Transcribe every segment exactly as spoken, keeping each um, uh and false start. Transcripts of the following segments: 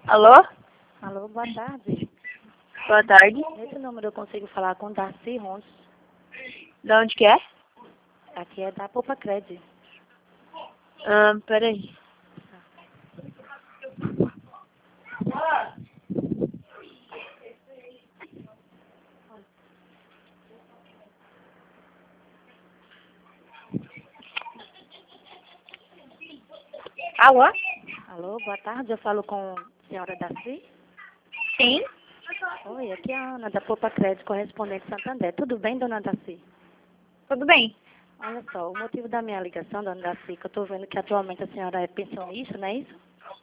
Alô? Alô, boa tarde. Boa tarde. Nesse número eu consigo falar com Darcy Ronço. De onde que é? Aqui é da Poupa Cred. Ah, peraí. Alô? Alô, boa tarde. Eu falo com a senhora Darcy. Sim? Oi, aqui é a Ana da Poupa Cred, correspondente Santander. Tudo bem, dona Darcy? Tudo bem. Olha só, o motivo da minha ligação, dona Darcy, que eu estou vendo que atualmente a senhora é pensionista, não é isso?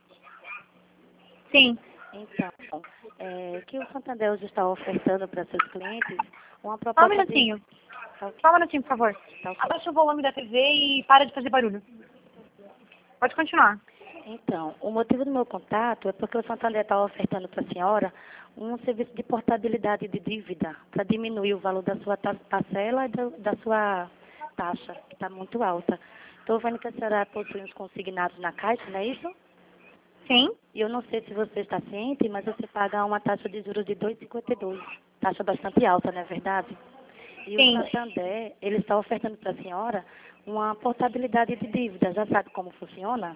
Sim. Então, é, que o Santander hoje está ofertando para seus clientes uma Só um proposta minutinho. de... Tá ok, Só um minutinho, por favor. tá ok. Abaixa o volume da T V e para de fazer barulho. Pode continuar. Então, o motivo do meu contato é porque o Santander está ofertando para a senhora um serviço de portabilidade de dívida para diminuir o valor da sua ta- parcela e da, da sua taxa, que está muito alta. Estou vendo que a senhora possui uns consignados na Caixa, não é isso? Sim? E eu não sei se você está ciente, mas você paga uma taxa de juros de dois vírgula cinquenta e dois. Taxa bastante alta, não é verdade? E Sim. o Santander, ele está ofertando para a senhora uma portabilidade de dívida. Já sabe como funciona?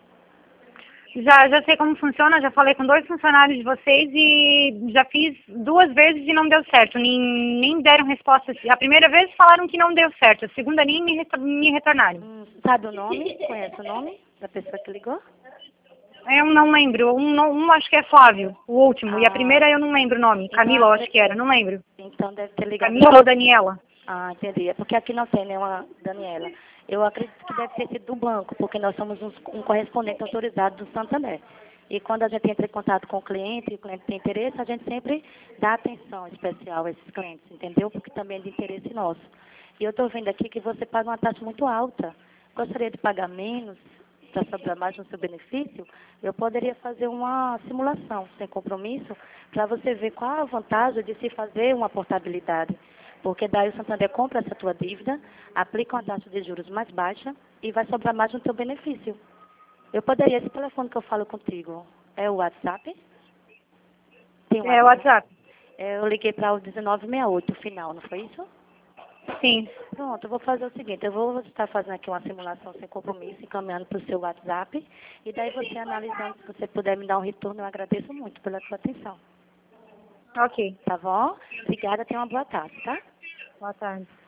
Já, já sei como funciona, já falei com dois funcionários de vocês e já fiz duas vezes e não deu certo. Nem, nem deram resposta. A primeira vez falaram que não deu certo, a segunda nem me, retor- me retornaram. Hum, sabe o nome? Conhece o nome da pessoa que ligou? Eu não lembro. Um, não- um acho que é Flávio, o último. E a Ah, primeira eu não lembro o nome. então, Camila, eu a acho pre- que era, não lembro. então deve ter ligado. Camila ou Daniela? Ah, entendi. É porque aqui não tem nenhuma Daniela. Eu acredito que deve ter sido do banco, porque nós somos uns- um correspondente autorizado do Santander. E quando a gente entra em contato com o cliente e o cliente tem interesse, a gente sempre dá atenção especial a esses clientes, entendeu? Porque também é de interesse nosso. E eu estou vendo aqui que você paga uma taxa muito alta. Gostaria de pagar menos para sobrar mais no seu benefício? Eu poderia fazer uma simulação sem compromisso para você ver qual a vantagem de se fazer uma portabilidade. Porque daí o Santander compra essa tua dívida, aplica uma taxa de juros mais baixa e vai sobrar mais no teu benefício. Eu poderia, esse telefone que eu falo contigo, é o WhatsApp? Tem um É o WhatsApp? WhatsApp. É, eu liguei para o dezenove sessenta e oito, o final, não foi isso? Sim. Pronto, eu vou fazer o seguinte, eu vou estar fazendo aqui uma simulação sem compromisso, encaminhando para o seu WhatsApp, e daí você analisando, se você puder me dar um retorno, eu agradeço muito pela sua atenção. Ok. Tá bom? Obrigada, tenha uma boa tarde, tá? Boa tarde.